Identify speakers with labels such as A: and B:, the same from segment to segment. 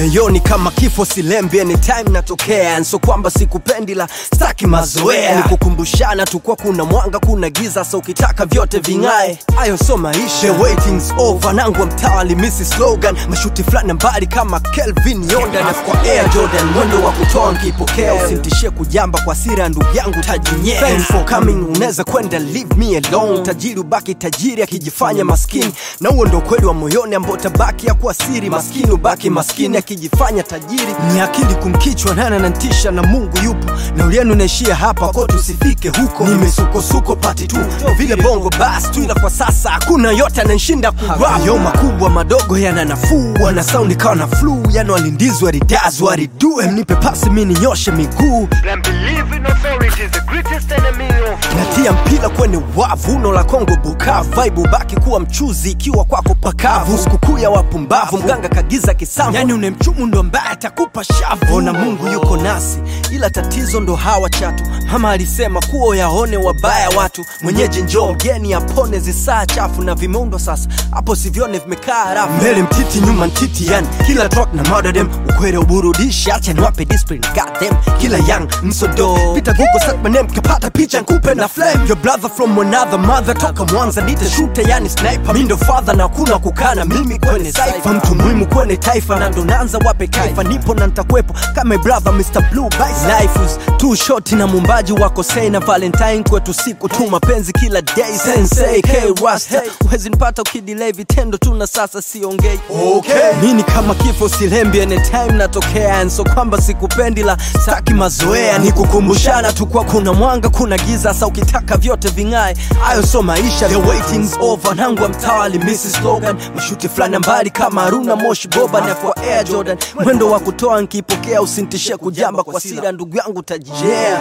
A: moyoni kama kifo silembi anytime natokea. So kwamba sikupendi la staki mazoea, ni kukumbushana tu kwa kuna mwanga kuna giza, so ukitaka vyote vingae. Ayo so maisha, the waiting's over. Nangwa mtawali misi slogan, mashuti flani mbali kama Kelvin Yonda. Na kwa Air Jordan mwendo wa kutoa nkipokea. Usintishie kujamba kwa sira ndugu yangu tajinyea. Thanks for coming, uneza kwenda leave me alone. Tajiri ubaki tajiri akijifanya maskini, na huo ndo kweli wa moyoni ambao tabaki ya kuwa siri. Maskini ubaki maskini akijifanya tajiri. Ni akili kumkichwa nana nantisha na Mungu yupo, na ulienu naishia hapa kwa tusifike huko. Nimesuko pati tu vile bongo bas tu, ila kwa sasa hakuna yote ananishinda kurap. Yo makubwa madogo yana nafuu, wana sound ikawa na flu. Yano alindizwa ridazwa ridue, mnipe pasi mini nyoshe miguu.
B: Believe in authority is the greatest enemy of.
A: Natia mpila kwenye wavu, uno la Kongo Bukavu. Vibe ubaki kuwa mchuzi ikiwa kwako pakavu. Sikukuu ya wapumbavu, mganga kagiza kisamvu. Yani unemchumu ndo mbaya takupa shavu. Ona Mungu yuko nasi, ila tatizo ndo hawa chatu. Mama alisema kuo yaone wabaya watu. Mwenyeji njoo mgeni apone zisaa chafu. Na vimeundo sasa, hapo sivione vimekaa rafu. Mbele mtiti nyuma ntiti, yani kila talk na murder them. Ukwere uburudishi, acha niwape discipline, got them. Kila young msodo, pita Google search my name, kapata picha nkupe na flame. Your brother from another mother, toka Mwanza nite shooter yani sniper. Mindo father na kuna kukana mimi kwenye cypher. Mtu muhimu kwenye taifa na ndo naanza wape kaifa. Nipo na nitakuepo kama brother Mr. Blue Bison. Life is too short na mumbaji wako say na Valentine kwetu siku tu mapenzi kila day. Sensei K-Rasta, uwezi nipata ukidelay vitendo tu na sasa siongei. Okay, mini kama kifo silembi anytime natokea. So kwamba sikupendi la staki mazoea, ni kukumbushana tu kwa kuna mwanga kuna giza, sa ukitaka vyote vingae. Ayo so maisha, the waiting's over. Nangwa mtawali misi slogan, mashuti flani mbali kama Haruna Moshi Boba. Na kwa Air Jordan mwendo wa kutoa nkipokea. Usintishie kujamba kwa sira ndugu yangu tajijea.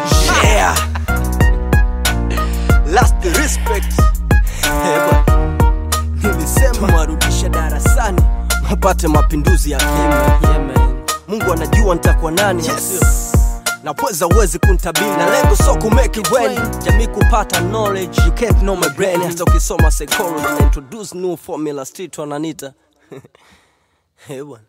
A: Last respect. Nilisema marudisha darasani, mapate mapinduzi ya kimya. Mungu anajua nitakuwa nani. Na pweza uwezi kuntabili, na lengo so kumake it when jamii kupata knowledge. You can't know my brain, hata ukisoma psychology. Introduce new formula street wananita. Hewan